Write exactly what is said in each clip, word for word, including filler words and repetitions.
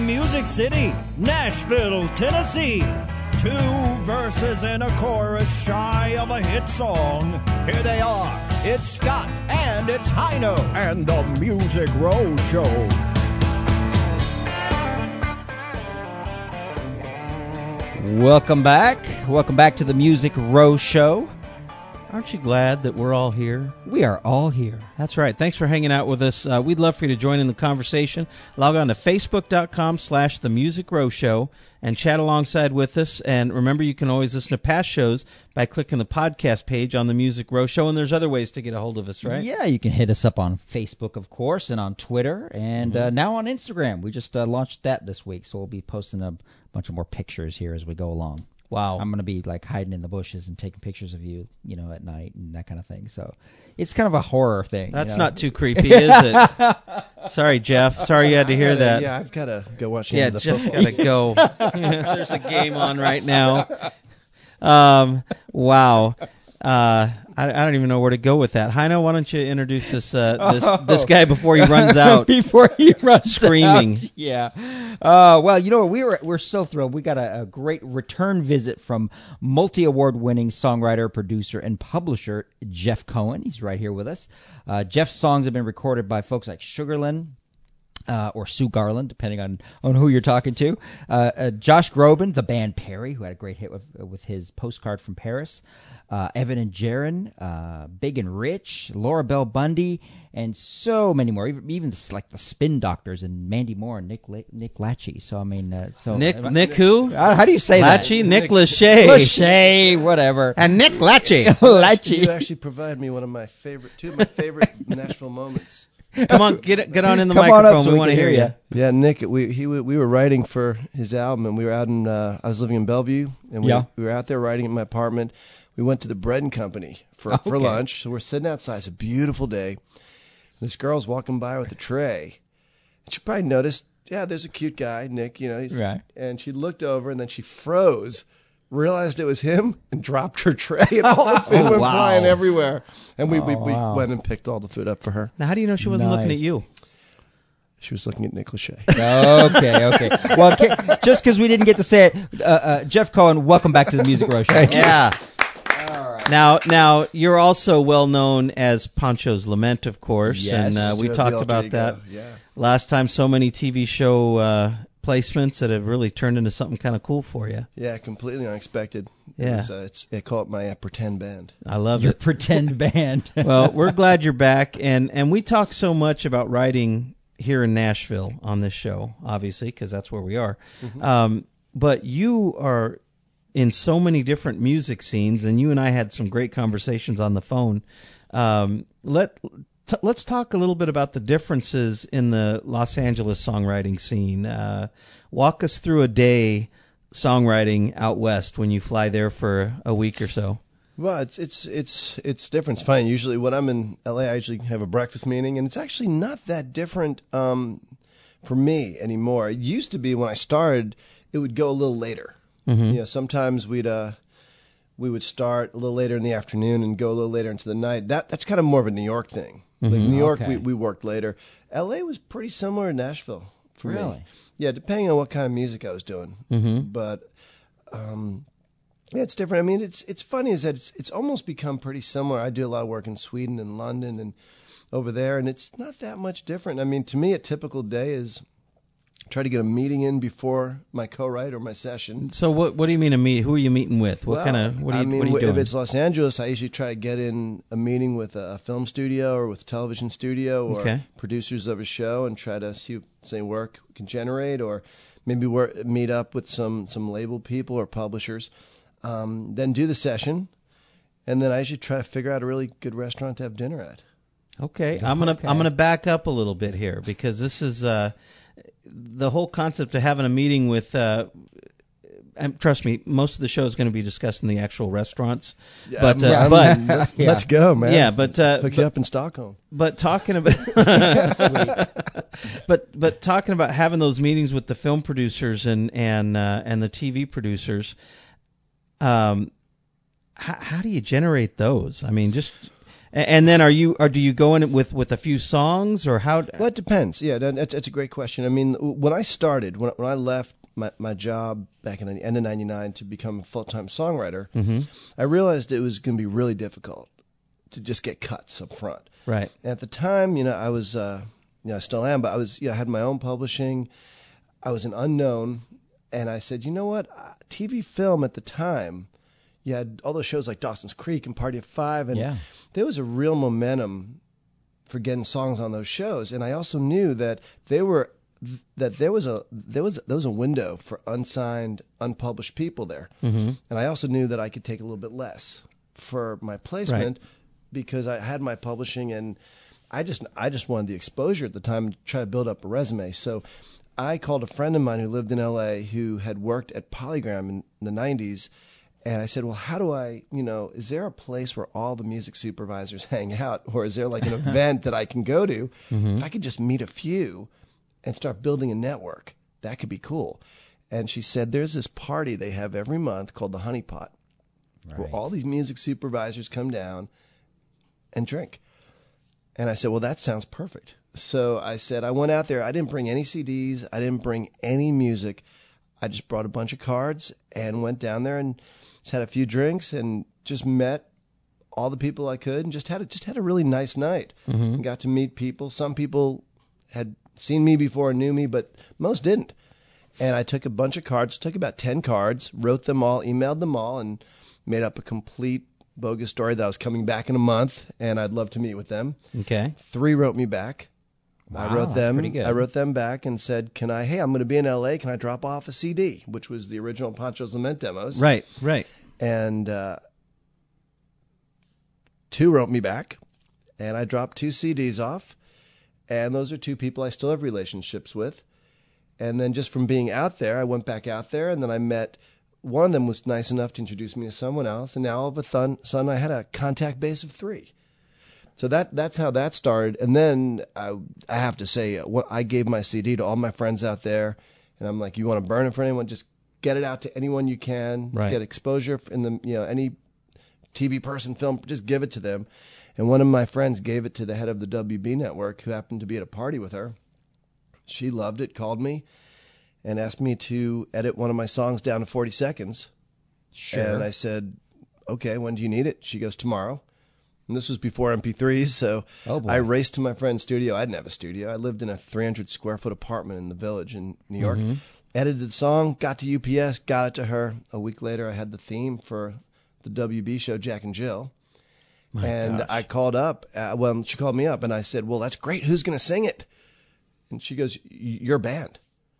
Music City, Nashville, Tennessee. Two verses and a chorus shy of a hit song. Here they are. It's Scott and it's Hino and the Music Row Show. Welcome back. Welcome back to the Music Row Show. Aren't you glad that we're all here? We are all here. That's right. Thanks for hanging out with us. Uh, we'd love for you to join in the conversation. Log on to facebook.com slash The Music Row Show and chat alongside with us. And remember, you can always listen to past shows by clicking the podcast page on The Music Row Show. And there's other ways to get a hold of us, right? Yeah, you can hit us up on Facebook, of course, and on Twitter, and mm-hmm. uh, now on Instagram. We just uh, launched that this week, so we'll be posting a bunch of more pictures here as we go along. Wow. I'm going to be like hiding in the bushes and taking pictures of you, you know, at night and that kind of thing. So it's kind of a horror thing. That's you know? not too creepy, is it? Sorry, Jeff. Sorry you had to hear gotta, that. Yeah, I've got to go watch Yeah, the Jeff's football. got to go. There's a game on right now. Um, wow. Uh, I, I don't even know where to go with that. Hino, why don't you introduce this uh, this oh. this guy before he runs out? Before he runs screaming. Out. Yeah. Uh, well, you know, we were we're so thrilled. We got a, a great return visit from multi-award winning songwriter, producer, and publisher Jeff Cohen. He's right here with us. Uh, Jeff's songs have been recorded by folks like Sugarland. Uh, or Sue Garland, depending on, on who you're talking to. Uh, uh, Josh Groban, the band Perry, who had a great hit with with his Postcard from Paris. Uh, Evan and Jaron, uh, Big and Rich, Laura Bell Bundy, and so many more. Even, even the, like the Spin Doctors and Mandy Moore and Nick La- Nick Lachey. So I mean, uh, so Nick uh, Nick who? Uh, how do you say Lachey? that? Nick Lachey. Lachey, whatever. And Nick Lachey. Lachey. You actually provide me one of my favorite, two of my favorite Nashville moments. Come on, get get on in the Come microphone. So we, we want to hear you. Yeah, Nick, we he we were writing for his album, and we were out in. Uh, I was living in Bellevue, and we, yeah. we were out there writing in my apartment. We went to the Bread and Company for okay. for lunch. So we're sitting outside. It's a beautiful day. This girl's walking by with a tray. And she probably noticed. Yeah, there's a cute guy, Nick. You know, he's right. And she looked over, and then she froze. Realized it was him and dropped her tray, and all the food oh, went wow. flying everywhere. And we, oh, we, we wow. went and picked all the food up for her. Now, how do you know she wasn't nice. looking at you? She was looking at Nick Lachey. Okay, okay. Well, okay, just because we didn't get to say it, uh, uh, Jeff Cohen, welcome back to the Music Row Show. Yeah. All right. Now, now you're also well known as Pancho's Lament, of course, yes. and uh, we The talked alter about ego. that Yeah. last time. So many T V show uh, placements that have really turned into something kind of cool for you. Yeah, completely unexpected. Yeah. It was, uh, it's, I call it my uh, pretend band. I love Your it. pretend band. Well, we're glad you're back, and and we talk so much about writing here in Nashville on this show, obviously, because that's where we are. Mm-hmm. Um, but you are in so many different music scenes, and you and I had some great conversations on the phone. Um, let t- let's talk a little bit about the differences in the Los Angeles songwriting scene. Uh, walk us through a day songwriting out west when you fly there for a week or so. Well, it's it's it's it's different. It's fine. Usually, when I'm in L A, I usually have a breakfast meeting, and it's actually not that different um, for me anymore. It used to be when I started, it would go a little later. Mm-hmm. You know, sometimes we'd uh, we would start a little later in the afternoon and go a little later into the night. That that's kind of more of a New York thing. Mm-hmm. Like New York, okay. we we worked later. L A was pretty similar to Nashville for really? me. Yeah, depending on what kind of music I was doing, mm-hmm. but. Um, Yeah, it's different. I mean, it's it's funny is that it's it's almost become pretty similar. I do a lot of work in Sweden and London and over there, and it's not that much different. I mean, to me, a typical day is try to get a meeting in before my co-write or my session. So what what do you mean a meet? Who are you meeting with? What well, kind of what are you I mean, what are you doing? If it's Los Angeles, I usually try to get in a meeting with a film studio or with a television studio or okay. producers of a show and try to see what same work we can generate, or maybe work, meet up with some some label people or publishers. Um, then do the session, and then I usually try to figure out a really good restaurant to have dinner at. Okay, I'm gonna Okay. I'm gonna back up a little bit here because this is uh, the whole concept of having a meeting with. Uh, and trust me, most of the show is going to be discussing the actual restaurants. Yeah, but I'm- uh, I'm- but let's, yeah. let's go, man. yeah, but uh, hook but, you up in Stockholm. but talking about but but talking about having those meetings with the film producers and and uh, and the T V producers. Um, how, how do you generate those? I mean, just A- And then are you, or do you go in with, with a few songs, or how? Well, it depends. Yeah, that- that's, that's a great question. I mean, when I started, when, when I left my, my job back in the end of ninety-nine to become a full-time songwriter, Mm-hmm. I realized it was going to be really difficult to just get cuts up front. Right. And at the time, you know, I was, uh, you know, I still am, but I was, you know, I had my own publishing. I was an unknown. And I said, you know what? Uh, T V film at the time, you had all those shows like Dawson's Creek and Party of Five. And Yeah. there was a real momentum for getting songs on those shows. And I also knew that they were, that there was a, there was, there was a window for unsigned, unpublished people there. Mm-hmm. And I also knew that I could take a little bit less for my placement. Right. Because I had my publishing, and I just I just wanted the exposure at the time to try to build up a resume. So I called a friend of mine who lived in L A who had worked at Polygram in the nineties, and I said, well, how do I, you know, is there a place where all the music supervisors hang out, or is there like an event that I can go to? Mm-hmm. If I could just meet a few and start building a network, that could be cool. And she said, there's this party they have every month called the Honey Pot, right, where all these music supervisors come down and drink. And I said, well, that sounds perfect. So I said, I went out there. I didn't bring any C Ds. I didn't bring any music. I just brought a bunch of cards and went down there and just had a few drinks and just met all the people I could and just had a, just had a really nice night. Mm-hmm. And got to meet people. Some people had seen me before and knew me, but most didn't. And I took a bunch of cards, took about ten cards, wrote them all, emailed them all, and made up a complete bogus story that I was coming back in a month and I'd love to meet with them. Okay. Three wrote me back. Wow, I wrote them. pretty good. I wrote them back and said, "Can I? Hey, I'm going to be in L A. Can I drop off a C D?" Which was the original Pancho's Lament demos. Right. Right. And uh, two wrote me back, and I dropped two C Ds off. And those are two people I still have relationships with. And then just from being out there, I went back out there, and then I met. One of them was nice enough to introduce me to someone else, and now all of a thun- sudden I had a contact base of three. So that that's how that started. And then I, I have to say, what I gave my C D to all my friends out there, and I'm like, you want to burn it for anyone? Just get it out to anyone you can. Right. Get exposure in the you know any T V person, film. Just give it to them. And one of my friends gave it to the head of the W B network, who happened to be at a party with her. She loved it, called me, and asked me to edit one of my songs down to forty seconds. Sure. And I said, okay, when do you need it? She goes, tomorrow. And this was before M P threes, so Oh, boy. I raced to my friend's studio. I didn't have a studio. I lived in a three hundred square foot apartment in the Village in New York. Mm-hmm. Edited the song, got to U P S, got it to her. A week later, I had the theme for the W B show, Jack and Jill. My and gosh. I called up. Uh, well, she called me up, and I said, well, that's great. Who's going to sing it? And she goes, your band.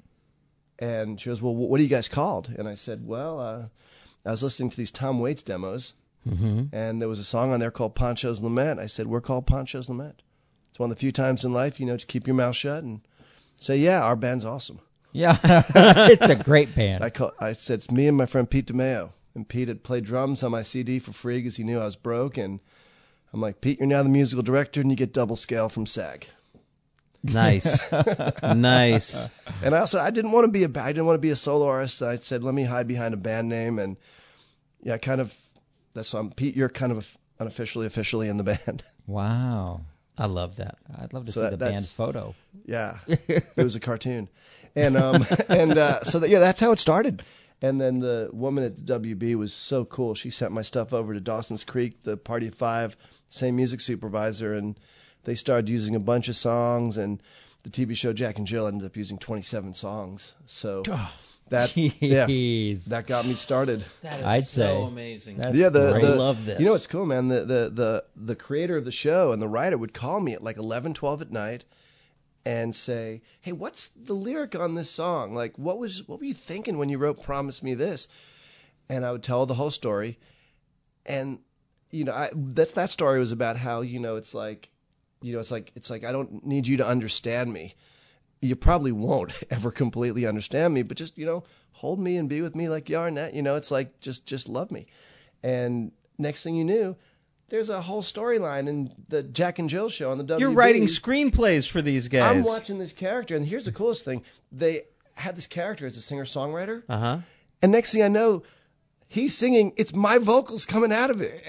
And she goes, well, what are you guys called? And I said, well, uh, I was listening to these Tom Waits demos, mm-hmm. and there was a song on there called Pancho's Lament. I said, we're called Pancho's Lament. It's one of the few times in life, you know, to keep your mouth shut and say, yeah, our band's awesome. Yeah, it's a great band. I call, I said, it's me and my friend Pete DeMeo. And Pete had played drums on my C D for free because he knew I was broke. And I'm like, Pete, you're now the musical director, and you get double scale from SAG. Nice. Nice. And I also, I didn't want to be a, I didn't want to be a solo artist. So I said, let me hide behind a band name. And yeah, kind of, that's why I'm, Pete, you're kind of unofficially, officially in the band. Wow. I love that. I'd love to So see that- the that's- band photo. Yeah, it was a cartoon, and um, and uh, so that, yeah, that's how it started. And then the woman at the W B was so cool. She sent my stuff over to Dawson's Creek, the Party of Five, same music supervisor, and they started using a bunch of songs. And the T V show Jack and Jill ended up using twenty-seven songs. So that yeah, Jeez. that got me started. That is I'd so say. amazing. That's Yeah, the, great. the I love this. You know what's cool, man? The, the the the creator of the show and the writer would call me at like eleven, twelve at night and say, "Hey, what's the lyric on this song? Like, what was what were you thinking when you wrote Promise Me This?" And I would tell the whole story. And you know, I that's that story was about how, you know, it's like, you know, it's like it's like I don't need you to understand me. You probably won't ever completely understand me, but just, you know, hold me and be with me like you are now. You know, it's like, just, just love me. And next thing you knew, there's a whole storyline in the Jack and Jill show on the W B. You're writing screenplays for these guys. I'm watching this character, and here's the coolest thing. They had this character as a singer-songwriter. Uh-huh. And next thing I know, he's singing. It's my vocals coming out of it.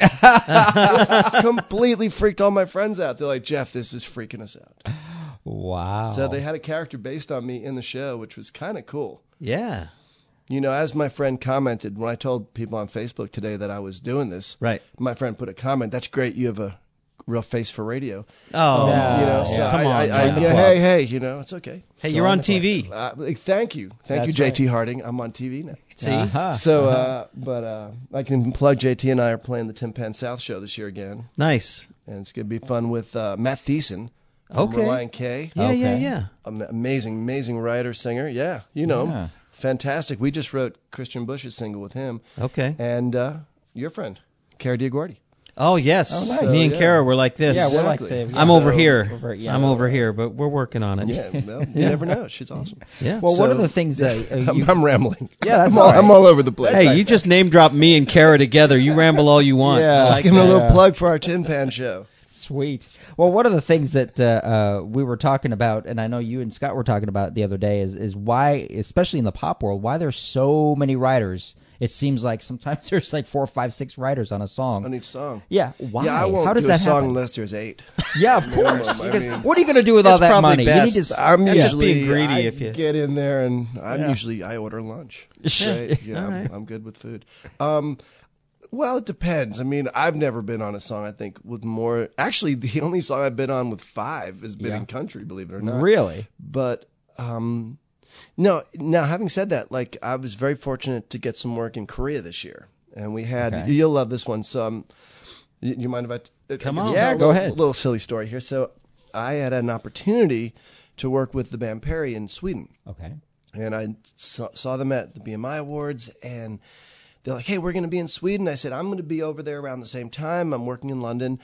It completely freaked all my friends out. They're like, Jeff, this is freaking us out. Wow. So they had a character based on me in the show, which was kind of cool. Yeah. You know, as my friend commented, when I told people on Facebook today that I was doing this, Right. my friend put a comment, that's great, you have a real face for radio. Oh, Yeah. You know, so yeah. I, Come on, I, I, man. yeah, hey, hey, you know, it's okay. Hey, you're on T V. Uh, thank you. Thank That's you, J T Harding. I'm on T V now. See? Uh-huh. So, uh, but uh, I can plug J T and I are playing the Tin Pan South show this year again. Nice. And it's going to be fun with uh, Matt Thiessen from Okay. Reliant K. Yeah, yeah, Okay. yeah. Am- Amazing, amazing writer, singer. Yeah, you know Yeah. him. Fantastic. We just wrote Christian Bush's single with him. Okay. And uh, your friend, Cara Diaguardi. Oh, yes. Oh, nice. Me and So, Kara yeah. were like this. Yeah, we're like Exactly. the. I'm So- over here. Over- yeah. I'm over here, but we're working on it. Yeah, well, you never know. She's awesome. Yeah. Well, one of So- the things that uh, I'm, you, I'm rambling. Yeah, that's I'm all, all right. I'm all over the place. Hey, you just name drop me and Kara together. You ramble all you want. Yeah. I Just like give him a that. little Yeah. plug for our Tin Pan show. Sweet. Well, one of the things that uh, uh, we were talking about, and I know you and Scott were talking about the other day, is is why, especially in the pop world, why there's so many writers. It seems like sometimes there's like four, five, six writers on a song. On each song. Yeah. Why? Yeah, I won't How does do that a song happen? unless there's eight. Yeah, of Minimum, course. I Because mean- what are you going to do with all It's that probably money? best. You need to. I'm Yeah, just usually being greedy I if you- get in there, and I'm Yeah. usually I order lunch. Sure. Right? Yeah, All I'm, right. I'm good with food. Um, well, it depends. I mean, I've never been on a song. I think with more. Actually, the only song I've been on with five has been Yeah. in country. Believe it or not. Really? But um, no. Now, having said that, like I was very fortunate to get some work in Korea this year, and we had. Okay. You'll love this one. So, um, you, you mind if I? t- Come I guess on. I'll Yeah, tell a go little, ahead. Little silly story here. So, I had an opportunity to work with the band Perry in Sweden. Okay. And I saw, saw them at the B M I Awards, and they're like, hey, we're going to be in Sweden. I said, I'm going to be over there around the same time. I'm working in London.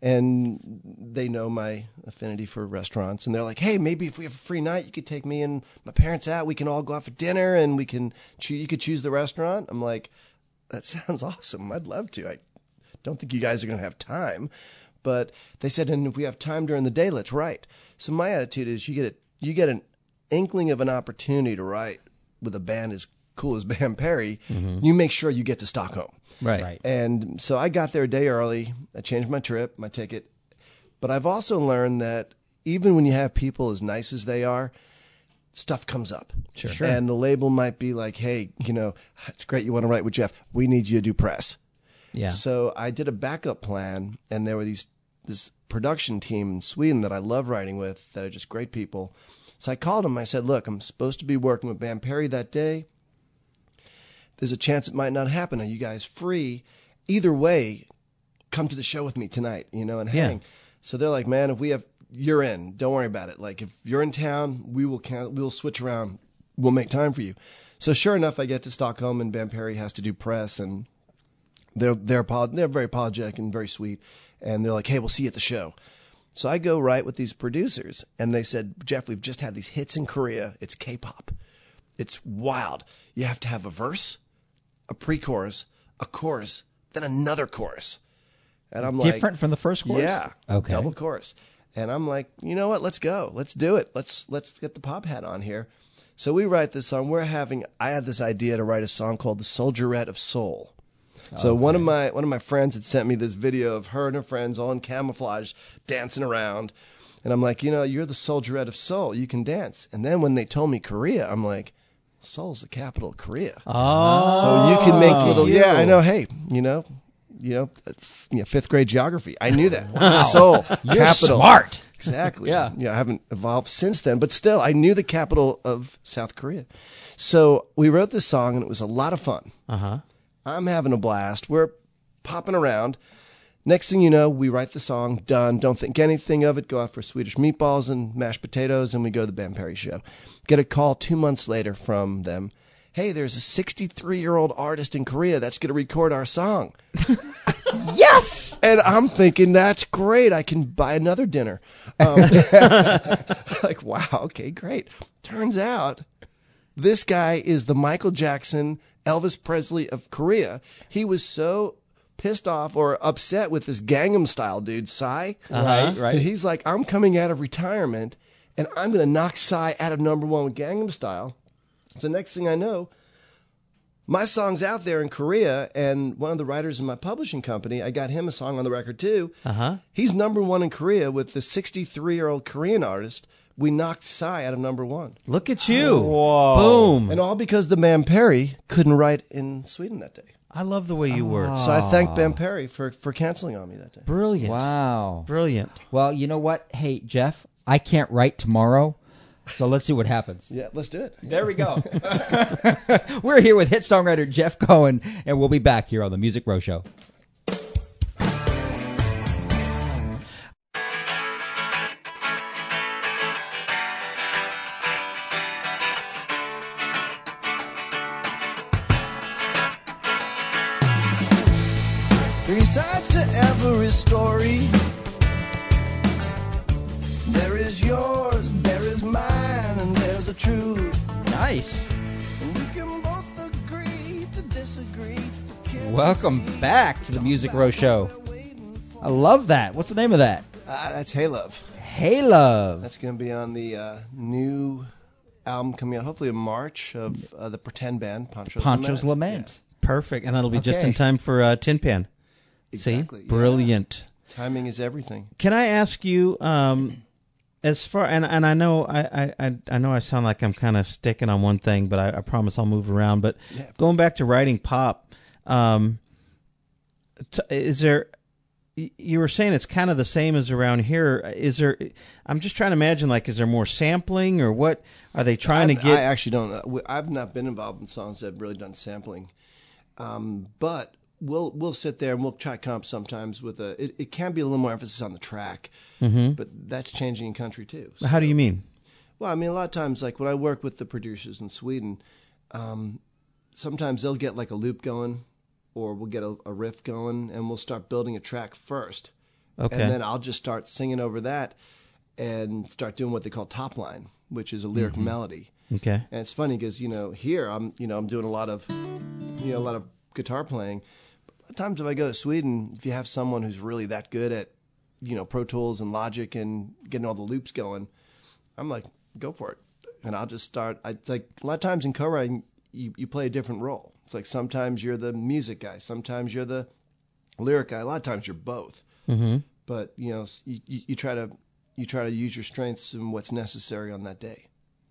And they know my affinity for restaurants. And they're like, hey, maybe if we have a free night, you could take me and my parents out. We can all go out for dinner, and we can choo- you could choose the restaurant. I'm like, that sounds awesome. I'd love to. I don't think you guys are going to have time. But they said, and if we have time during the day, let's write. So my attitude is you get a, you get an inkling of an opportunity to write with a band as cool as Bam Perry, you make sure you get to Stockholm. Right. Right. And so I got there a day early. I changed my trip, my ticket. But I've also learned that even when you have people as nice as they are, stuff comes up. Sure. Sure. And the label might be like, hey, you know, it's great you want to write with Jeff. We need you to do press. Yeah. So I did a backup plan, and there were these this production team in Sweden that I love writing with that are just great people. So I called them. I said, look, I'm supposed to be working with Bam Perry that day. There's a chance it might not happen. Are you guys free? Either way, come to the show with me tonight, you know, and Yeah. hang. So they're like, man, if we have, you're in. Don't worry about it. Like, if you're in town, we will count, we'll switch around. We'll make time for you. So sure enough, I get to Stockholm, and Bam Perry has to do press, and they're they're apolog- they're very apologetic and very sweet, and they're like, hey, we'll see you at the show. So I go right with these producers, and they said, Jeff, we've just had these hits in Korea. It's K-pop. It's wild. You have to have a verse, a pre-chorus, a chorus, then another chorus. And I'm like, Different from the first chorus? yeah, Okay. double chorus. And I'm like, you know what? Let's go. Let's do it. Let's let's get the pop hat on here. So we write this song. We're having. I had this idea to write a song called "The Soldierette of Soul." So one of my one of my friends had sent me this video of her and her friends all in camouflage dancing around, and I'm like, you know, you're the Soldierette of Soul. You can dance. And then when they told me Korea, I'm like, Seoul's the capital of Korea. Oh. So you can make little. you. Yeah, I know. Hey, you know, you know, f- you know, fifth grade geography. I knew that. Seoul, You're capital. smart. Exactly. Yeah. Yeah. I haven't evolved since then, but still, I knew the capital of South Korea. So we wrote this song, and it was a lot of fun. Uh huh. I'm having a blast. We're popping around. Next thing you know, we write the song, done. Don't think anything of it. Go out for Swedish meatballs and mashed potatoes, and we go to the Bam Perry show. Get a call two months later from them. Hey, there's a sixty-three-year-old artist in Korea that's going to record our song. Yes! And I'm thinking, that's great. I can buy another dinner. Um, like, wow, okay, great. Turns out this guy is the Michael Jackson, Elvis Presley of Korea. He was so pissed off or upset with this Gangnam Style dude, Psy. Right, right. And he's like, I'm coming out of retirement, and I'm going to knock Psy out of number one with Gangnam Style. So next thing I know, my song's out there in Korea, and one of the writers in my publishing company, I got him a song on the record too. Uh-huh. He's number one in Korea with the sixty-three-year-old Korean artist. We knocked Psy out of number one. Look at you. Whoa. Boom. And all because the man Perry couldn't write in Sweden that day. I love the way you work. So I thank Ben Perry for, for canceling on me that day. Brilliant. Wow. Brilliant. Well, you know what? Hey, Jeff, I can't write tomorrow, so let's see what happens. Yeah, let's do it. There we go. We're here with hit songwriter Jeff Cohen, and we'll be back here on the Music Row Show. Three sides to every story. There is yours, there is mine, and there's the truth. Nice. And we can both agree to disagree. Welcome back to the Music Row Show. I love that. What's the name of that? Uh, that's Hey Love. Hey Love. That's going to be on the uh, new album coming out, hopefully in March, of uh, the Pretend Band, Poncho's, Poncho's Lament. Lament. Perfect. And that'll be just Okay. in time for uh, Tin Pan. Exactly, See? yeah. Brilliant. Yeah. Timing is everything. Can I ask you, um, as far and and I know I, I, I know I sound like I'm kind of sticking on one thing, but I, I promise I'll move around. But Yeah. going back to writing pop, um, t- is there? y- You were saying it's kind of the same as around here. Is there? I'm just trying to imagine. Like, is there more sampling, or what are they trying I, to get? I actually don't know. We- I've not been involved in songs that have really done sampling. Um, but we'll we'll sit there and we'll try comp sometimes with a. It, it can be a little more emphasis on the track, Mhm. but that's changing in country too. How do you mean? Well, I mean, a lot of times, like when I work with the producers in Sweden, um, sometimes they'll get like a loop going, or we'll get a, a riff going, and we'll start building a track first. Okay. And then I'll just start singing over that, and start doing what they call top line, which is a lyric melody. Okay. And it's funny because you know here I'm you know I'm doing a lot of you know a lot of guitar playing. But a lot of times if I go to Sweden, if you have someone who's really that good at you know Pro Tools and Logic and getting all the loops going, I'm like, go for it, and I'll just start. I it's like a lot of times in co-writing, you you play a different role. It's like sometimes you're the music guy, sometimes you're the lyric guy. A lot of times you're both. Mm-hmm. But you know you, you, you try to you try to use your strengths and what's necessary on that day.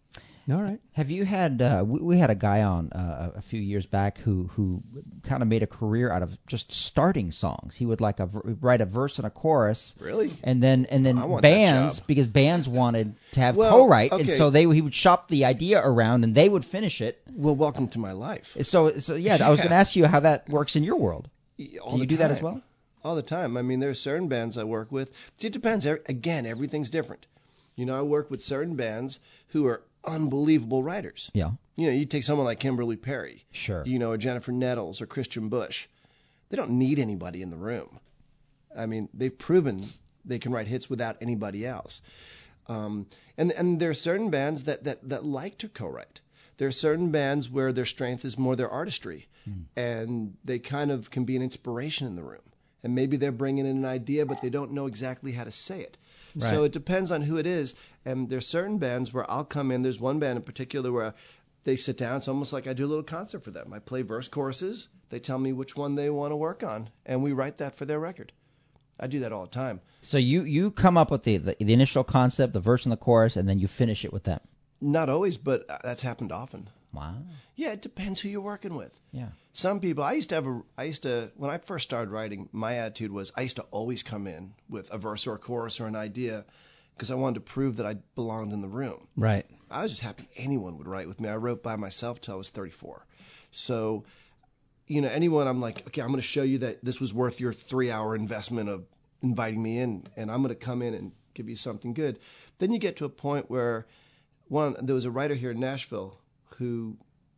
All right. Have you had? Uh, we, we had a guy on uh, a few years back who who kind of made a career out of just starting songs. He would like a, write a verse and a chorus, Really? and then and then I want that bands job. because bands wanted to have Well, co-write, and okay. so they he would shop the idea around, and they would finish it. Well, welcome to my life. So so yeah, I was going to ask you how that works in your world. All Do you the do that as time. well? All the time. I mean, there are certain bands I work with. It depends. Every- Again, everything's different. You know, I work with certain bands who are unbelievable writers. Yeah. You know, you take someone like Kimberly Perry. Sure. You know, or Jennifer Nettles or Christian Bush. They don't need anybody in the room. I mean, they've proven they can write hits without anybody else. Um, and and there are certain bands that, that, that like to co-write. There are certain bands where their strength is more their artistry, Hmm. and they kind of can be an inspiration in the room. And maybe they're bringing in an idea, but they don't know exactly how to say it. So Right. it depends on who it is. And there's certain bands where I'll come in. There's one band in particular where they sit down. It's almost like I do a little concert for them. I play verse choruses. They tell me which one they want to work on, and we write that for their record. I do that all the time. So you you come up with the, the the initial concept, the verse and the chorus, and then you finish it with them. Not always, but that's happened often. Wow. Yeah, it depends who you're working with. Yeah. Some people, I used to have a, I used to, when I first started writing, my attitude was I used to always come in with a verse or a chorus or an idea because I wanted to prove that I belonged in the room. Right. I was just happy anyone would write with me. I wrote by myself till I was thirty-four. So, you know, anyone, I'm like, okay, I'm going to show you that this was worth your three hour investment of inviting me in, and I'm going to come in and give you something good. Then you get to a point where one, there was a writer here in Nashville who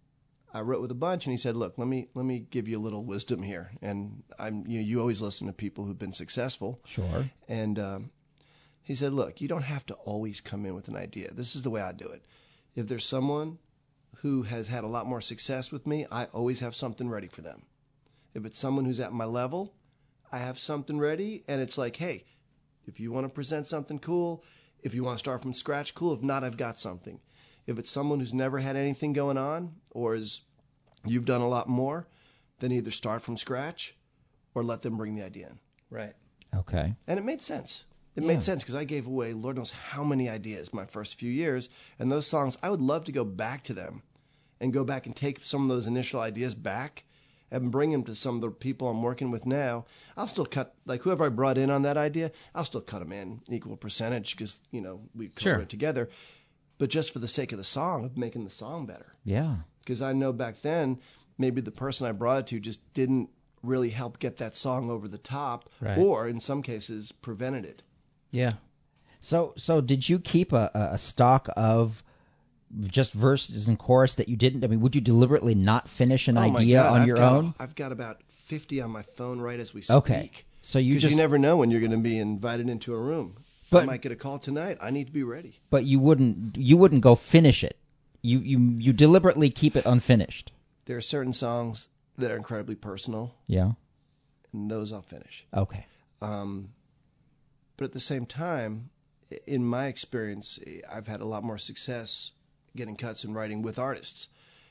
I wrote with a bunch, and he said, look, let me, let me give you a little wisdom here. And I'm, you know, you always listen to people who've been successful. Sure. And, um, he said, look, you don't have to always come in with an idea. This is the way I do it. If there's someone who has had a lot more success with me, I always have something ready for them. If it's someone who's at my level, I have something ready. And it's like, hey, if you want to present something cool, if you want to start from scratch, cool. If not, I've got something. If it's someone who's never had anything going on or is you've done a lot more than either start from scratch or let them bring the idea in. Right. Okay. And it made sense. It Yeah. made sense because I gave away Lord knows how many ideas my first few years. And those songs, I would love to go back to them and go back and take some of those initial ideas back and bring them to some of the people I'm working with now. I'll still cut, like whoever I brought in on that idea, I'll still cut them in equal percentage because, you know, we cover Sure. it together. But just for the sake of the song, of making the song better. Yeah. Because I know back then, maybe the person I brought it to just didn't really help get that song over the top, Right. or in some cases, prevented it. Yeah. So, so did you keep a, a a stock of just verses and chorus that you didn't? I mean, would you deliberately not finish an Oh my idea God, on I've your got- own? I've got about fifty on my phone right as we speak. Okay. So you Because just, you never know when you're going to be invited into a room. But- I might get a call tonight. I need to be ready. but you wouldn't, you wouldn't go finish it. You, you, you deliberately keep it unfinished. There are certain songs that are incredibly personal, Yeah. and those I'll finish. Okay. Um, but at the same time, i- in my experience, I've had a lot more success getting cuts and writing with artists.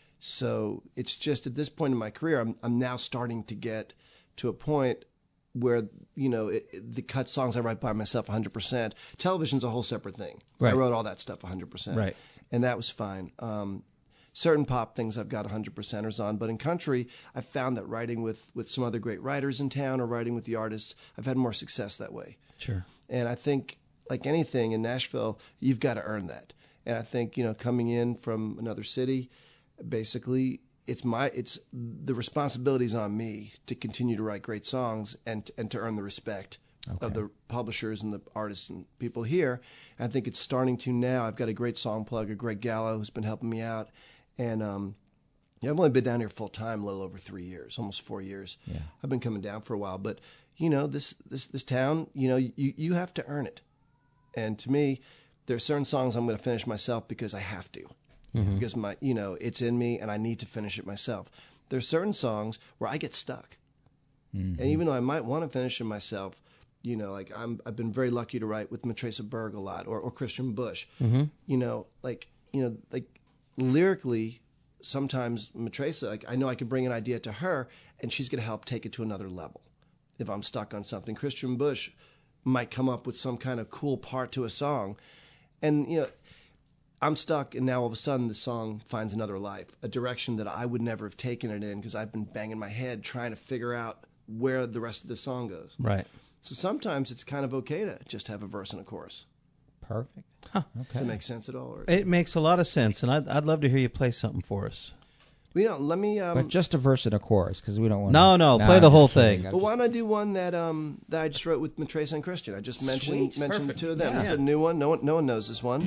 So it's just at this point in my career, I'm, I'm now starting to get to a point where, you know, it, it- the cut songs I write by myself one hundred percent. Television's a whole separate thing. Right. I wrote all that stuff one hundred percent. Right. And that was fine. Um, certain pop things I've got one hundred percenters on, but in country, I've found that writing with, with some other great writers in town or writing with the artists, I've had more success that way. Sure. And I think, like anything in Nashville, you've got to earn that. And I think, you know, coming in from another city, basically, it's my it's the responsibility's on me to continue to write great songs and and to earn the respect of the publishers and the artists and people here. And I think it's starting to now. I've got a great song plugger, Greg Gallo, who's been helping me out. And um, yeah, I've only been down here full time a little over three years, almost four years. Yeah. I've been coming down for a while, but you know, this this this town, you know, you you have to earn it. And to me, there are certain songs I'm going to finish myself because I have to, because my you know it's in me and I need to finish it myself. There's certain songs where I get stuck, and even though I might want to finish them myself, you know, like I'm I've been very lucky to write with Matresa Berg a lot, or or Christian Bush. You know, like you know, like lyrically, sometimes Matresa, like I know I can bring an idea to her, and she's going to help take it to another level. If I'm stuck on something, Christian Bush might come up with some kind of cool part to a song, and you know, I'm stuck, and now all of a sudden the song finds another life, a direction that I would never have taken it in because I've been banging my head trying to figure out where the rest of the song goes. Right. So sometimes it's kind of okay to just have a verse and a chorus. Perfect. Does that make sense at all? Or, It makes a lot of sense, and I'd, I'd love to hear you play something for us. you know, let me. Um, But just a verse and a chorus, because we don't want. No, no, play the whole thing. But why don't I do one that um that I just wrote with Matresa and Christian? I just mentioned Sweet. mentioned Perfect. the two of them. Yeah. This is a new one. No one no one knows this one.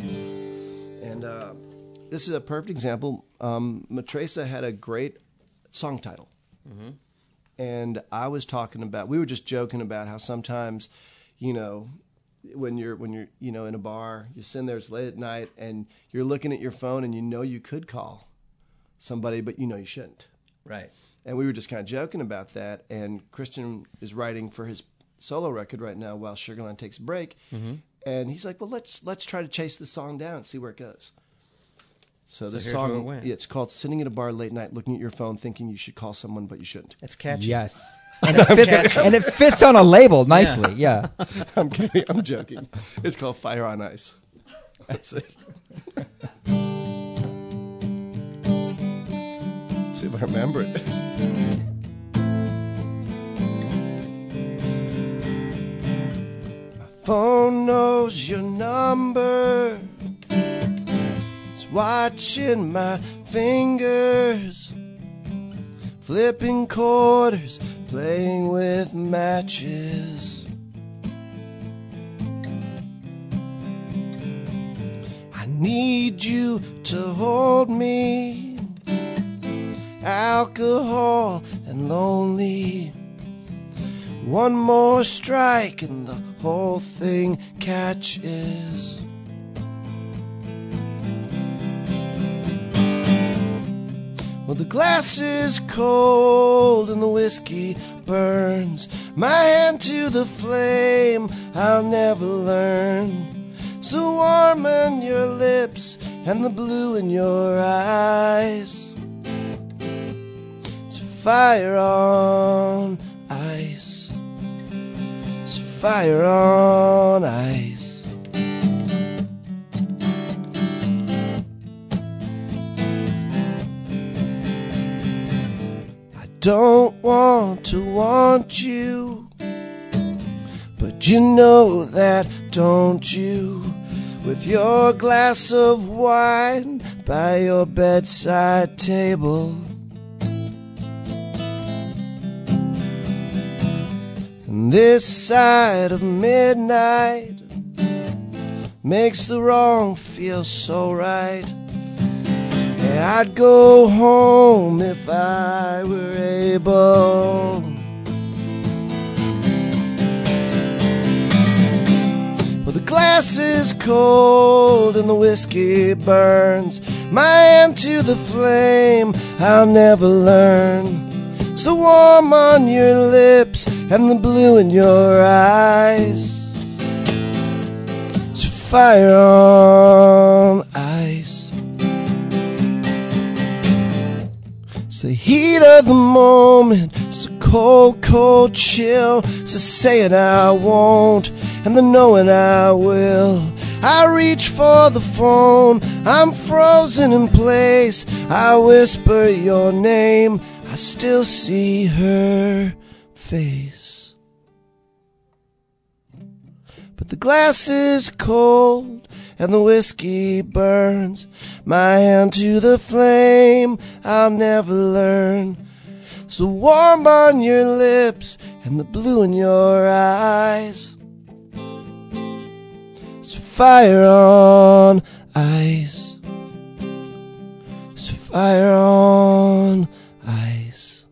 And uh, this is a perfect example. Um, Matresa had a great song title, and I was talking about. We were just joking about how sometimes, you know, when you're when you're you know in a bar, you're sitting there, it's late at night, and you're looking at your phone, and you know you could call somebody, but you know you shouldn't. Right. And we were just kind of joking about that. And Christian is writing for his solo record right now while Sugarland takes a break. Mm-hmm. And he's like, well, let's let's try to chase this song down and see where it goes. So, So this here's where it song, went. yeah, it's called Sitting at a Bar Late Night Looking at Your Phone Thinking You Should Call Someone But You Shouldn't. It's catchy. Yes. And it fits, and it fits on a label nicely. Yeah. I'm kidding. I'm joking. It's called Fire on Ice. That's it. See if I remember it. My phone knows your number. It's watching my fingers, flipping quarters, playing with matches. I need you to hold me, alcohol and lonely. One more strike and the whole thing catches. Well, the glass is cold and the whiskey burns. My hand to the flame, I'll never learn. So warm on your lips and the blue in your eyes. fire on ice. There's fire on ice. I don't want to want you, but you know that, don't you? With your glass of wine by your bedside table, and this side of midnight makes the wrong feel so right. Yeah, I'd go home if I were able. The glass is cold and the whiskey burns my hand to the flame I'll never learn. So warm on your lips and the blue in your eyes. It's fire on ice. It's the heat of the moment. It's a cold, cold chill. So say it I won't, and the knowing I will. I reach for the phone, I'm frozen in place. I whisper your name, I still see her face. But the glass is cold and the whiskey burns my hand to the flame I'll never learn. So warm on your lips and the blue in your eyes. It's fire on ice. It's fire on ice.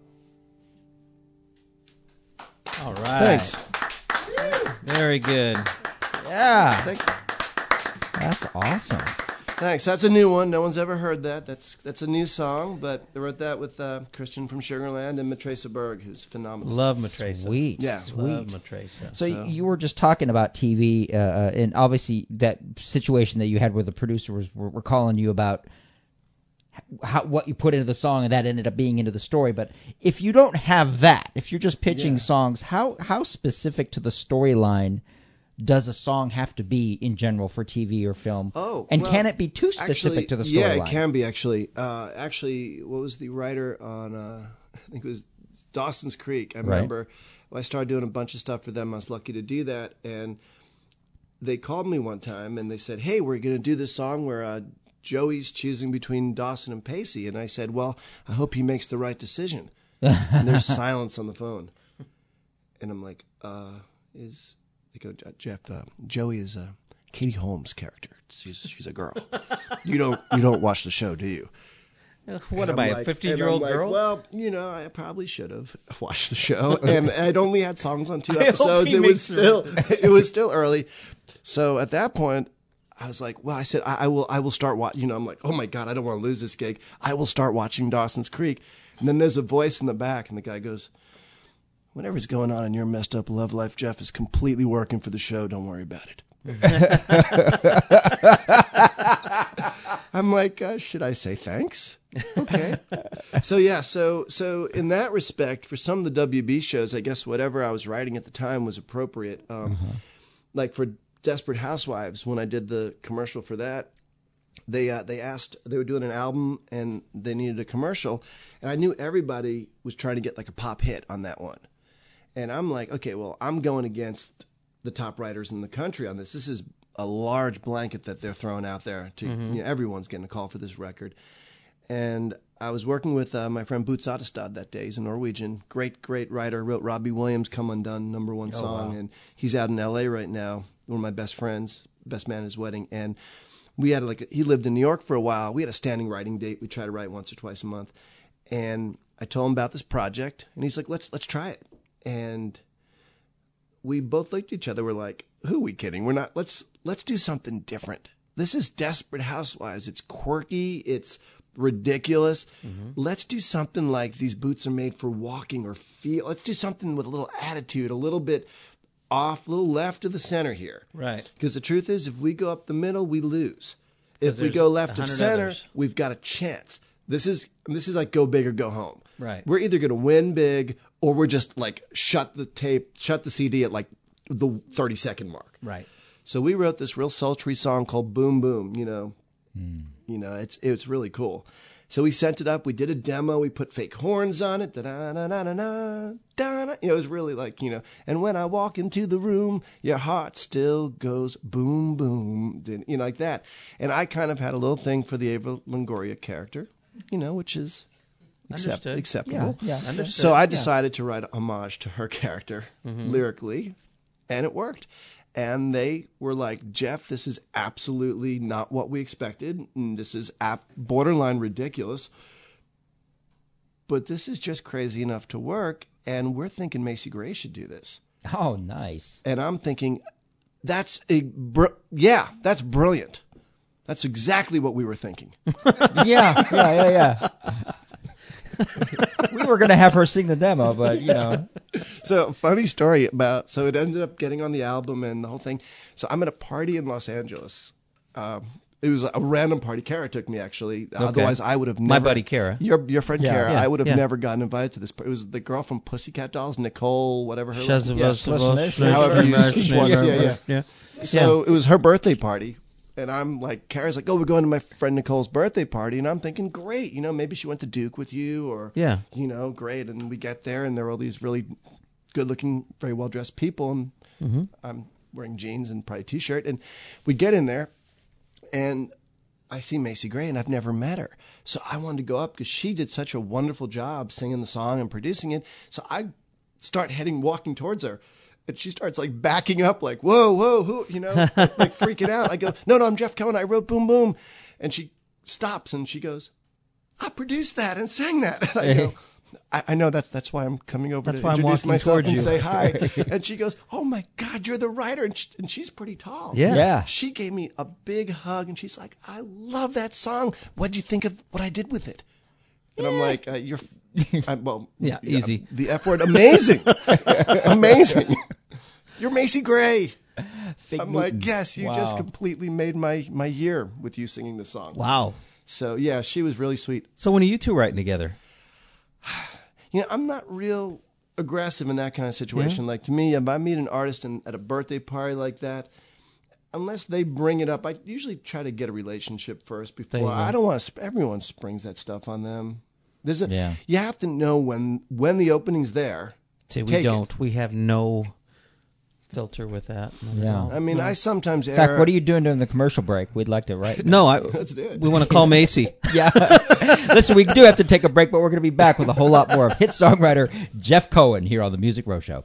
All right. Thanks. Very good. Yeah, Thank- that's awesome. Thanks. That's a new one. No one's ever heard that. That's that's a new song, but I wrote that with uh, Christian from Sugarland and Matresa Berg, who's phenomenal. Love Matresa. Sweet, Yeah. sweet. Love Matresa. So, So- you were just talking about T V, uh, uh, and obviously that situation that you had where the producer was were, were calling you about how, what you put into the song, and that ended up being into the story. But if you don't have that, if you're just pitching Yeah. songs, how how specific to the storyline does a song have to be in general for T V or film? Oh, and well, can it be too specific actually, to the storyline? Yeah, it can be actually. Uh, actually, what was the writer on? Uh, I think it was Dawson's Creek. I Right. remember when I started doing a bunch of stuff for them. I was lucky to do that, and they called me one time and they said, "Hey, we're going to do this song where uh, Joey's choosing between Dawson and Pacey." And I said, "Well, I hope he makes the right decision." And there's silence on the phone, and I'm like, uh, "Is?" They go, "Jeff, uh, Joey is uh, Katie Holmes' character. She's she's a girl. You don't you don't watch the show, do you?" What And am I'm I, a like- fifteen-year-old and I'm like, girl? Well, you know, I probably should have watched the show, and I'd only had songs on two I hope episodes. he It makes was the still right it was still early, so at that point, I was like, "Well," I said, "I, I will I will start watching." You know, I'm like, "Oh my god, I don't want to lose this gig. I will start watching Dawson's Creek." And then there's a voice in the back, and the guy goes, "Whatever's going on in your messed up love life, Jeff, is completely working for the show. Don't worry about it." I'm like, uh, should I say thanks? Okay. So yeah, so so in that respect, for some of the W B shows, I guess whatever I was writing at the time was appropriate. Um, Mm-hmm. Like for Desperate Housewives, when I did the commercial for that, they uh, they asked, they were doing an album and they needed a commercial, and I knew everybody was trying to get like a pop hit on that one, and I'm like, okay, well, I'm going against the top writers in the country on this. This is a large blanket that they're throwing out there to, Mm-hmm. you know, everyone's getting a call for this record. And I was working with uh, my friend Boots Ottestad that day. He's a Norwegian, great, great writer. Wrote Robbie Williams' "Come Undone," number one song, wow. and he's out in L A right now. One of my best friends, best man at his wedding, and we had like a, he lived in New York for a while. We had a standing writing date. We try to write once or twice a month, and I told him about this project, and he's like, "Let's let's try it." And we both looked at each other. We're like, "Who are we kidding? We're not. Let's let's do something different. This is Desperate Housewives. It's quirky. It's ridiculous. Mm-hmm. Let's do something like These Boots Are Made for Walking or feel. Let's do something with a little attitude, a little bit off, a little left of the center here. Right. Because the truth is, if we go up the middle, we lose. If we there's go left a of hundred center, others. we've got a chance. This is this is like go big or go home. Right. We're either going to win big or we're just like shut the tape, shut the C D at like the thirty second mark. Right. So we wrote this real sultry song called Boom Boom, you know. Mm. You know, it's it's really cool. So we sent it up. We did a demo. We put fake horns on it. Da-da-da-da-da, da-da. You know, it was really like, you know, and when I walk into the room, your heart still goes boom, boom, you know, like that. And I kind of had a little thing for the Ava Longoria character, you know, which is accept- acceptable. Yeah, yeah. Understood. So I decided yeah. to write a homage to her character mm-hmm. lyrically, and it worked. And they were like, Jeff, this is absolutely not what we expected. And this is ap- borderline ridiculous. But this is just crazy enough to work. And we're thinking Macy Gray should do this. Oh, nice. And I'm thinking, that's a, br- yeah, that's brilliant. That's exactly what we were thinking. yeah, yeah, yeah, yeah. We were going to have her sing the demo, but, you know. So, funny story about, so it ended up getting on the album and the whole thing. So, I'm at a party in Los Angeles. Um, it was a random party. Kara took me, actually. Okay. Otherwise, I would have never. My buddy Kara. Your your friend yeah, Kara. yeah, I would have yeah. never gotten invited to this. It was the girl from Pussycat Dolls, Nicole, whatever her name was. Yeah, however you use yeah, yeah, yeah. yeah. So, yeah. it was her birthday party. And I'm like, Kara's like, oh, we're going to my friend Nicole's birthday party. And I'm thinking, great. You know, maybe she went to Duke with you or, yeah. you know, great. And we get there and there are all these really good looking, very well dressed people. And mm-hmm. I'm wearing jeans and probably a t-shirt. And we get in there and I see Macy Gray and I've never met her. So I wanted to go up because she did such a wonderful job singing the song and producing it. So I start heading, walking towards her. And she starts like backing up, like, whoa, whoa, who, you know, like, like freaking out. I go, no, no, I'm Jeff Cohen. I wrote Boom Boom. And she stops and she goes, I produced that and sang that. And I go, I, I know that's that's why I'm coming over that's to introduce myself and you. say hi. And she goes, oh my God, you're the writer. And, she, and she's pretty tall. Yeah. yeah. She gave me a big hug and she's like, I love that song. What did you think of what I did with it? And yeah. I'm like, uh, you're, I, well, yeah, yeah, easy. The F word, amazing, amazing. You're Macy Gray. Fig I'm Newtons. like, yes, you wow. just completely made my my year with you singing the song. Wow. So yeah, she was really sweet. So when are you two writing together? You know, I'm not real aggressive in that kind of situation. Yeah. Like to me, if I meet an artist in, at a birthday party like that, unless they bring it up, I usually try to get a relationship first before. I don't want to. Sp- everyone springs that stuff on them. There's a, yeah. You have to know when when the opening's there. See, we don't. It. We have no filter with that. Yeah. I mean, no. I sometimes. In fact, what are you doing during the commercial break? We'd like to write. No, I. Let's do it. We want to call Macy. Yeah. Listen, we do have to take a break, but we're going to be back with a whole lot more of hit songwriter Jeff Cohen here on the Music Row Show.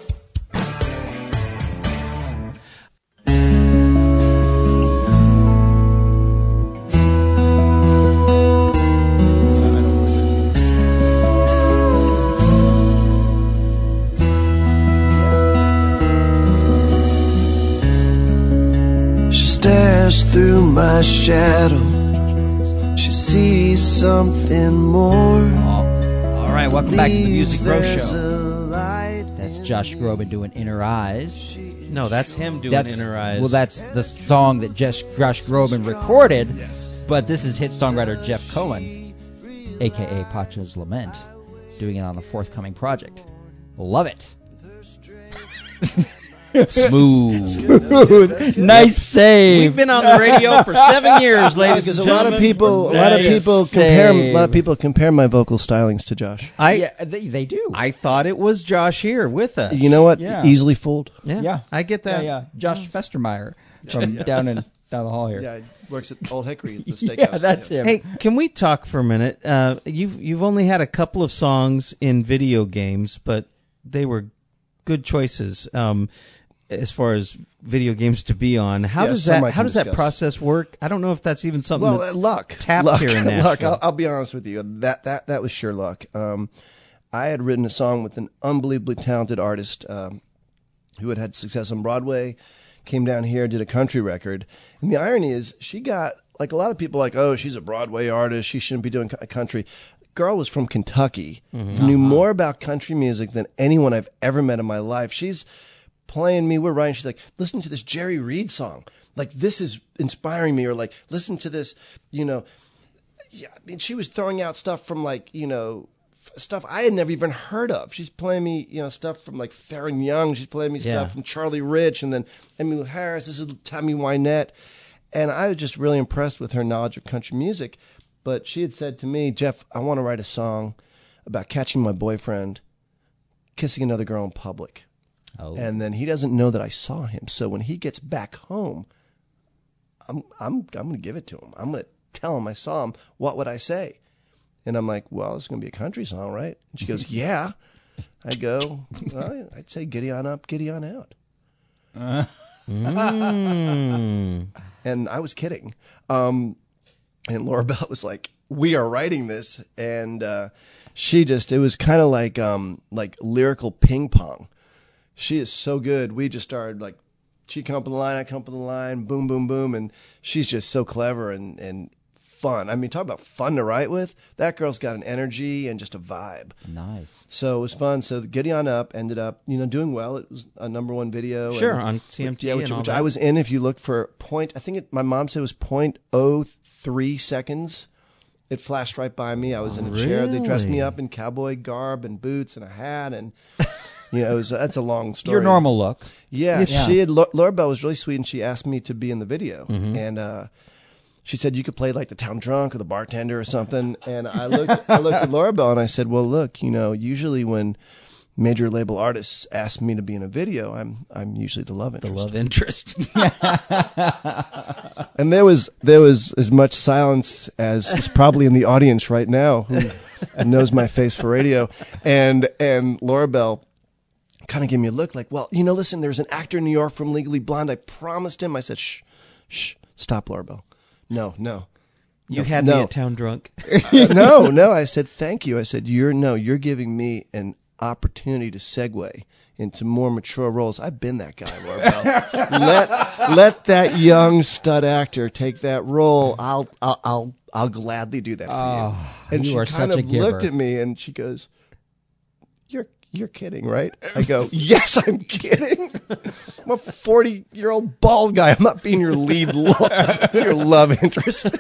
Through my shadow, she sees something more. Oh. All right, welcome back to the Music Row Show. That's Josh Groban doing Inner Eyes. No, that's him doing that's, Inner Eyes. Well, that's the song that Josh, Josh Groban recorded, yes. But this is hit songwriter Jeff Cohen, a k a. Pacho's Lament, doing it on a forthcoming project. Love it. Smooth. Smooth. Nice save. We've been on the radio for seven years, ladies and Because a gentlemen. lot of people, a lot of people compare, a lot of people compare my vocal stylings to Josh. I, yeah, they, they do. I thought it was Josh here with us. You know what? Yeah. Easily fooled. Yeah, yeah, I get that. Yeah, yeah. Josh Festermeyer from down in down the hall here. Yeah, he works at Old Hickory, the steakhouse. Yeah, that's yeah. him. Hey, can we talk for a minute? Uh, you've you've only had a couple of songs in video games, but they were good choices. Um, as far as video games to be on, how Yeah, does some that I how can does that discuss. process work? I don't know if that's even something Well, that's uh, luck. tapped luck. here in Luck. Nashville. I'll, I'll be honest with you. That that that was sheer luck. Um, I had written a song with an unbelievably talented artist um, who had had success on Broadway, came down here, did a country record. And the irony is she got, like a lot of people like, oh, she's a Broadway artist, she shouldn't be doing country. Girl was from Kentucky, mm-hmm. knew uh-huh. more about country music than anyone I've ever met in my life. She's playing me, we're writing, she's like, listen to this Jerry Reed song. Like, this is inspiring me. Or like, listen to this, you know. Yeah, I mean, she was throwing out stuff from like, you know, stuff I had never even heard of. She's playing me, you know, stuff from like Farron Young. She's playing me Yeah. stuff from Charlie Rich, and then Emmylou Harris. This is Tammy Wynette, and I was just really impressed with her knowledge of country music. But she had said to me, Jeff, I want to write a song about catching my boyfriend kissing another girl in public. Oh. And then he doesn't know that I saw him. So when he gets back home, I'm I'm I'm going to give it to him. I'm going to tell him I saw him. What would I say? And I'm like, well, it's going to be a country song, right? And she goes, yeah. I go, well, I'd say giddy on up, giddy on out. Mm. And I was kidding. Um, and Laura Bell was like, we are writing this. And uh, she just, it was kind of like um, like lyrical ping pong. She is so good. We just started like, she'd come up with the line, I'd come up with the line, boom, boom, boom. And she's just so clever and, and fun. I mean, talk about fun to write with. That girl's got an energy and just a vibe. Nice. So it was fun. So Giddy On Up ended up, you know, doing well. It was a number one video. Sure, and, on C M T yeah, which, and all which that. I was in. If you look for point, I think it, my mom said it was point oh three seconds. It flashed right by me. I was in a chair. They dressed me Really? up in cowboy garb and boots and a hat, and you know, it was, that's a long story. Your normal look. Yeah, Yeah. she had. Laura Bell was really sweet, and she asked me to be in the video, Mm-hmm. and uh, she said you could play like the town drunk or the bartender or something. And I looked, I looked at Laura Bell, and I said, "Well, look, you know, usually when major label artists ask me to be in a video, I'm I'm usually the love The interest." love interest. And there was there was as much silence as is probably in the audience right now who knows my face for radio. And and Laura Bell kind of gave me a look like, well, you know, listen, there's an actor in New York from Legally Blonde. I promised him. I said, shh, shh, stop, Laura Bell. No, no. You No, had me no. at Town Drunk. no, no. I said, thank you. I said, you're no, you're giving me an opportunity to segue into more mature roles. I've been that guy, Laura Bell. let let that young stud actor take that role. I'll I'll I'll, I'll gladly do that for Oh, you. And you she are kind such a of looked giver. at me and she goes, "You're you're kidding, right?" I go, "Yes, I'm kidding. I'm a forty-year-old bald guy. I'm not being your lead, lo- your love interest."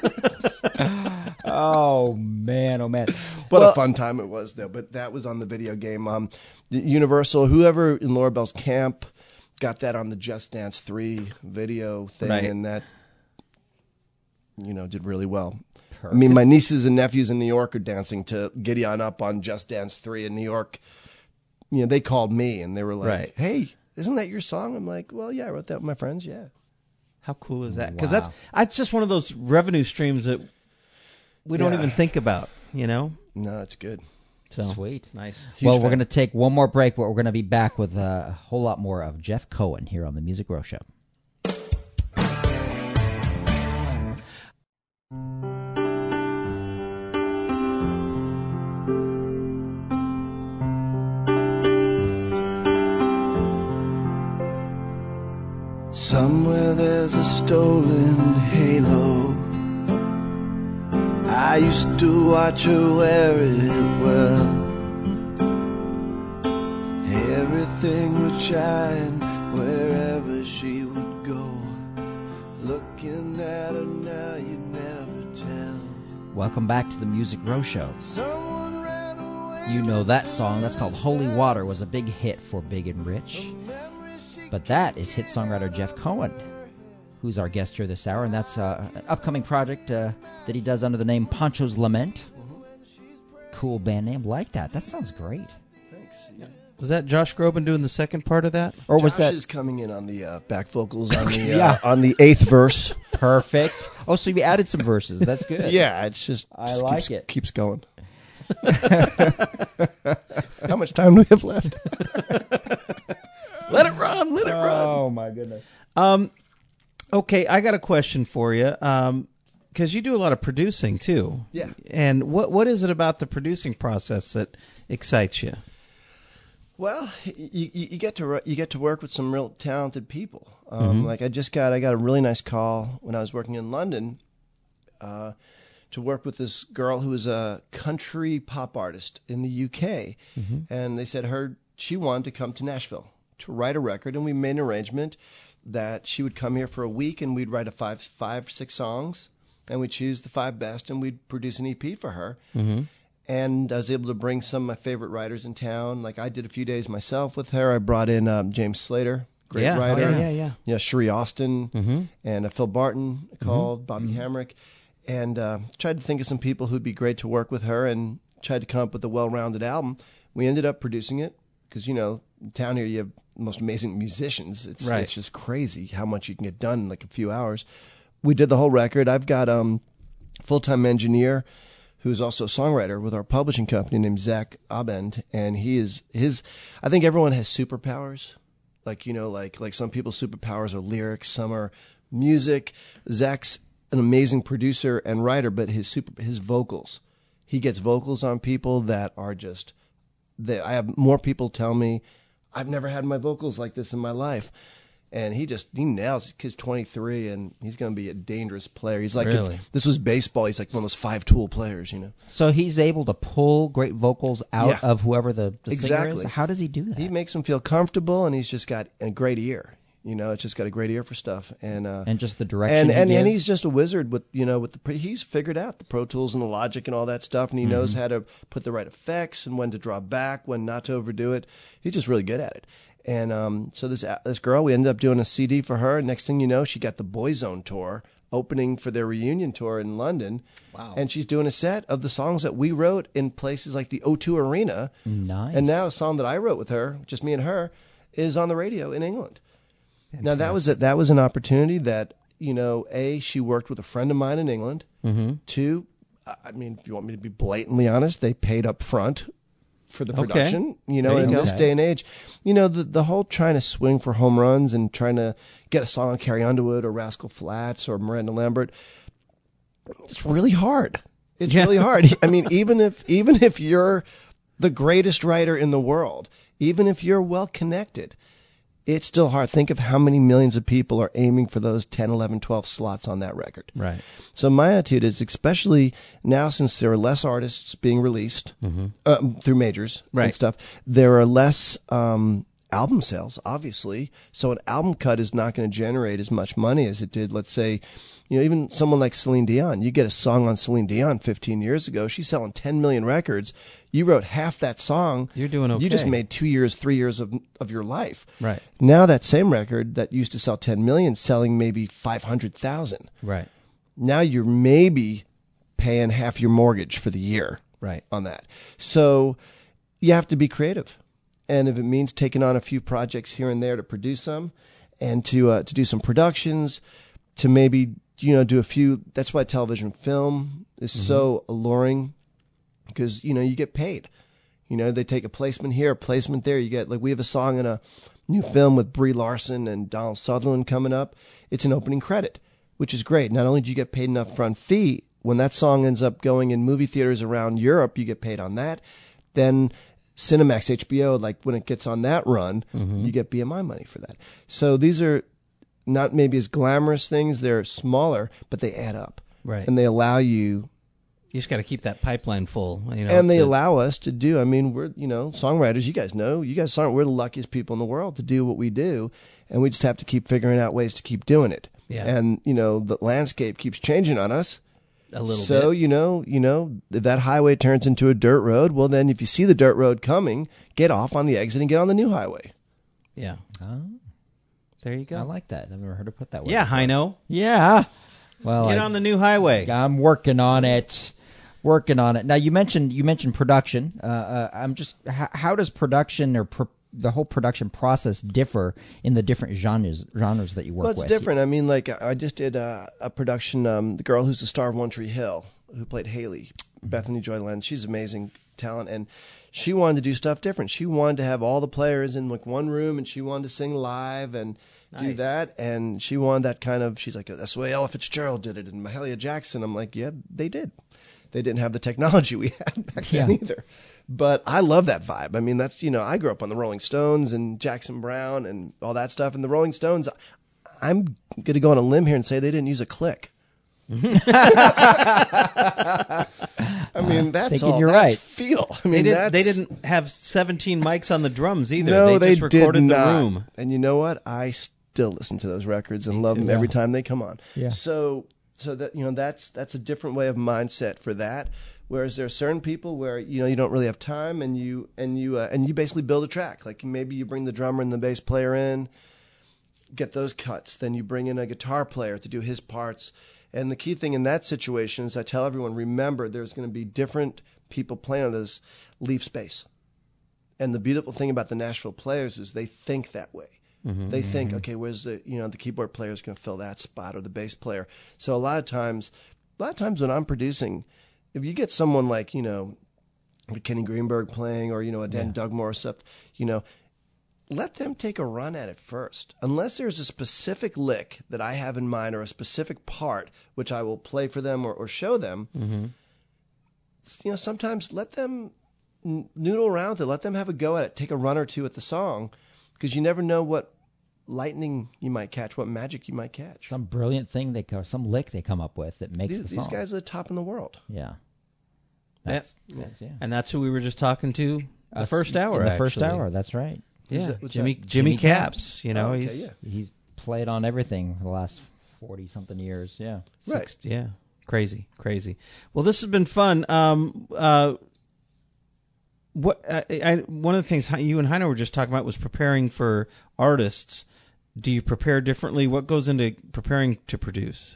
Oh man, oh man. What Well, a fun time it was, though. But that was on the video game. Um, Universal, whoever in Laura Bell's camp got that on the Just Dance three video thing, Right. and that, you know, did really well. I mean, my nieces and nephews in New York are dancing to Giddy On Up on Just Dance three in New York. You know, they called me and they were like, Right. "Hey, isn't that your song?" I'm like, "Well, yeah, I wrote that with my friends, yeah." How cool is that? Because Wow. that's that's just one of those revenue streams that we don't Yeah. even think about, you know? No, it's good. So Sweet. Nice. Huge well, fan. we're going to take one more break, but we're going to be back with a whole lot more of Jeff Cohen here on the Music Row Show. Somewhere there's a stolen halo. I used to watch her wear it well. Everything would shine wherever she would go. Looking at her now, you never tell. Welcome back to the Music Row Show. Someone ran away. You know that song. That's called Holy Water. Was a big hit for Big and Rich. But that is hit songwriter Jeff Cohen, who's our guest here this hour. And that's uh, an upcoming project uh, that he does under the name Poncho's Lament. Cool band name. Like that. That sounds great. Thanks. Was that Josh Groban doing the second part of that? Or was Josh that is coming in on the uh, back vocals on the Yeah. uh, on the eighth verse. perfect? Oh, so you added some verses. That's good. Yeah, it's just, I just like keeps, it. keeps going. How much time do we have left? Let it run, let it run. Oh, my goodness. Um, okay, I got a question for you. Um, because you do a lot of producing too. Yeah. And what what is it about the producing process that excites you? Well, you, you, you get to ru- you get to work with some real talented people. Um, Like I just got I got a really nice call when I was working in London uh, to work with this girl who was a country pop artist in the U K, and they said her she wanted to come to Nashville to write a record, and we made an arrangement that she would come here for a week, and we'd write a five five six songs, and we'd choose the five best, and we'd produce an E P for her. and I was able to bring some of my favorite writers in town. Like I did a few days myself with her. I brought in um, James Slater, great Yeah. writer. Oh, yeah, yeah, yeah. Yeah, Sheree Austin Mm-hmm. and uh, Phil Barton called, Bobby Hamrick, and uh, tried to think of some people who'd be great to work with her and tried to come up with a well-rounded album. We ended up producing it because, you know, in town here you have the most amazing musicians. It's, Right. it's just crazy how much you can get done in like a few hours. We did the whole record. I've got um, a full-time engineer who's also a songwriter with our publishing company named Zach Abend, and he is his. I think everyone has superpowers, like you know, like like some people's superpowers are lyrics, some are music. Zach's an amazing producer and writer, but his super his vocals, he gets vocals on people that are just. They, I have more people tell me, I've never had my vocals like this in my life. And he just, he nails it. Kid's twenty-three, and he's going to be a dangerous player. He's like, Really? if this was baseball, he's like one of those five-tool players, you know. So he's able to pull great vocals out Yeah. of whoever the, the singer Exactly. is? How does he do that? He makes him feel comfortable, and he's just got a great ear. You know, it's just got a great ear for stuff. And uh, and just the direction and he and, and gives? he's just a wizard with, you know, with the pre- he's figured out the Pro Tools and the Logic and all that stuff, and he knows how to put the right effects and when to draw back, when not to overdo it. He's just really good at it. And um, so this this girl, we ended up doing a C D for her. Next thing you know, she got the Boyzone tour opening for their reunion tour in London. Wow. And she's doing a set of the songs that we wrote in places like the O two Arena. Nice. And now a song that I wrote with her, just me and her, is on the radio in England. Now that was a, that was an opportunity that, you know, A, she worked with a friend of mine in England. Mm-hmm. Two, I mean, if you want me to be blatantly honest, they paid up front for the Okay. production. You know, There you in go. this day and age, you know, the the whole trying to swing for home runs and trying to get a song on Carrie Underwood or Rascal Flatts or Miranda Lambert, it's really hard. It's Yeah. really hard. I mean, even if even if you're the greatest writer in the world, even if you're well connected, it's still hard. Think of how many millions of people are aiming for those ten, eleven, twelve slots on that record. Right. So my attitude is, especially now since there are less artists being released um, through majors Right. and stuff, there are less um, album sales, obviously. So an album cut is not going to generate as much money as it did, let's say, you know, even someone like Celine Dion. You get a song on Celine Dion fifteen years ago, she's selling ten million records. You wrote half that song. You're doing okay. You just made two years, three years of of your life. Right. Now that same record that used to sell ten million, selling maybe five hundred thousand. Right. Now you're maybe paying half your mortgage for the year Right. on that. So you have to be creative. And if it means taking on a few projects here and there to produce some and to uh, to do some productions, to maybe, you know, do a few, that's why television film is so alluring, because, you know, you get paid. You know, they take a placement here, a placement there. You get, like, we have a song in a new film with Brie Larson and Donald Sutherland coming up. It's an opening credit, which is great. Not only do you get paid an upfront fee, when that song ends up going in movie theaters around Europe, you get paid on that. Then Cinemax, H B O, like when it gets on that run, you get B M I money for that. So these are not maybe as glamorous things. They're smaller, but they add up. Right. And they allow you, You just got to keep that pipeline full. You know, and they to- allow us to do, I mean, we're, you know, songwriters, you guys know, you guys aren't, we're the luckiest people in the world to do what we do. And we just have to keep figuring out ways to keep doing it. Yeah. And, you know, the landscape keeps changing on us. a little So, bit. you know, you know, if that highway turns into a dirt road, well, then if you see the dirt road coming, get off on the exit and get on the new highway. Yeah. Oh, There you go. I like that. I've never heard it put that way. yeah, Hino. Yeah. Well, Get I- on the new highway. I'm working on it. Working on it. Now you mentioned you mentioned production. Uh, uh, I'm just how, how does production or pro, the whole production process differ in the different genres genres that you work Well, it's with? different. I mean, like I just did a, a production. Um, the girl who's the star of One Tree Hill, who played Haley, Bethany Joy Lenz. She's amazing talent, and she wanted to do stuff different. She wanted to have all the players in like one room, and she wanted to sing live and do Nice. that. And she wanted that kind of. She's like, that's the way Ella Fitzgerald did it, and Mahalia Jackson. I'm like, yeah, they did. They didn't have the technology we had back then Yeah. either. But I love that vibe. I mean, that's, you know, I grew up on the Rolling Stones and Jackson Browne and all that stuff. And the Rolling Stones, I'm going to go on a limb here and say they didn't use a click. I mean, that's Thinking all. you're that's right. feel. I They mean, didn't. that's, They didn't have seventeen mics on the drums either. No, they they, just recorded did the not. room. And you know what? I still listen to those records and love them every time they come on. Yeah. So, so that you know that's that's a different way of mindset for that. Whereas there are certain people where you know you don't really have time, and you and you uh, and you basically build a track. Like maybe you bring the drummer and the bass player in, get those cuts. Then you bring in a guitar player to do his parts. And the key thing in that situation is I tell everyone, remember, there's going to be different people playing on this. Leave space. And the beautiful thing about the Nashville Players is they think that way. Mm-hmm, they think, mm-hmm. okay, where's the you know the keyboard player is going to fill that spot, or the bass player. So a lot of times, a lot of times when I'm producing, if you get someone like you know, Kenny Greenberg playing, or you know a Dan yeah. Dugmore or stuff, you know, let them take a run at it first. Unless there's a specific lick that I have in mind, or a specific part which I will play for them or, or show them. Mm-hmm. You know, sometimes let them noodle around with it. Let them have a go at it. Take a run or two at the song, because you never know what lightning you might catch, what magic you might catch. Some brilliant thing they come, some lick they come up with that makes these, the song. These guys are the top in the world. Yeah. That's, yeah. That's, yeah. And that's who we were just talking to the Us, first hour. In the actually. first hour, that's right. Yeah, What's Jimmy, that? Jimmy Jimmy Caps. Caps. You know, oh, okay, he's yeah. he's played on everything for the last forty something years. Yeah, right. Six, yeah, crazy, crazy. Well, this has been fun. Um, uh, what I, I, one of the things you and Heino were just talking about was preparing for artists. Do you prepare differently? What goes into preparing to produce?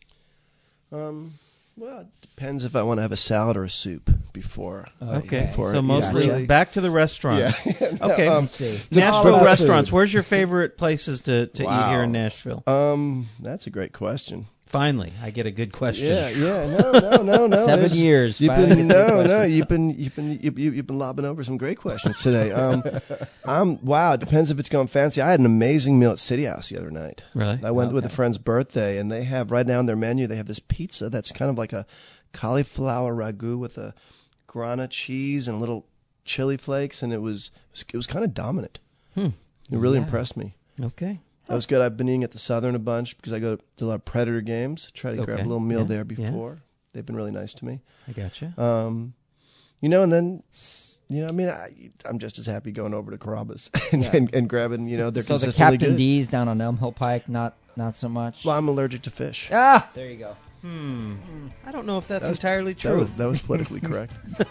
Um. Well, it depends if I want to have a salad or a soup before. Okay, I, before so it, mostly really. back to the restaurants. Yeah. no, okay, um, Nashville restaurants. Food. Where's your favorite places to, to wow. eat here in Nashville? Um, that's a great question. Finally, I get a good question. Yeah, yeah, no, no, no, no. Seven years. You've been no, no. You've been you've been you've, you've been lobbing over some great questions today. Um, um, wow. It depends if it's going fancy. I had an amazing meal at City House the other night. Really? I went okay. with a friend's birthday, and they have right now on their menu they have this pizza that's kind of like a cauliflower ragu with a grana cheese and little chili flakes, and it was it was kind of dominant. Hmm. It really Yeah. impressed me. Okay. That was good. I've been eating at the Southern a bunch because I go to a lot of Predator games. Try to Okay. grab a little meal Yeah. there Yeah. before. They've been really nice to me. I gotcha. Um, you know, and then, you know, I mean, I, I'm just as happy going over to Carrabba's and, Yeah. and, and grabbing, you know, they're So the consistently Captain good. D's down on Elm Hill Pike, not not so much. Well, I'm allergic to fish. Ah, there you go. Hmm. I don't know if that's That was- entirely That true. was, that was politically correct.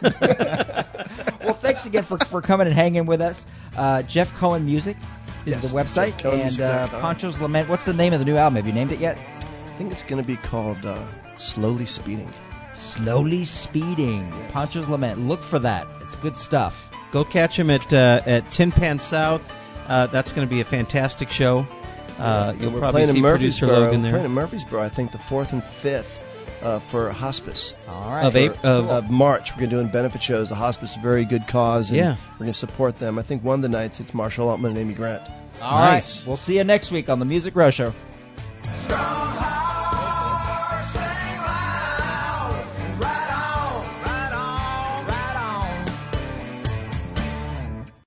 Well, thanks again for, for coming and hanging with us. Uh, Jeff Cohen Music is Yes, the website, jeff cohen and music uh, dot com. Poncho's Lament. What's the name of the new album? Have you named it yet? I think it's going to be called uh, Slowly Speeding. Slowly Speeding. Yes. Poncho's Lament. Look for that. It's good stuff. Go catch him at uh, at Tin Pan South. Uh, that's going to be a fantastic show. Uh, you'll We're probably playing see in producer Murfreesboro. Logan We're there. playing in Murfreesboro, I think the fourth and fifth uh, for hospice. All right. Of April, of, Of March, we're going to do benefit shows. The hospice is a very good cause, and Yeah. we're going to support them. I think one of the nights it's Marshall Altman and Amy Grant. All right. Nice. We'll see you next week on the Music Row Show. Strong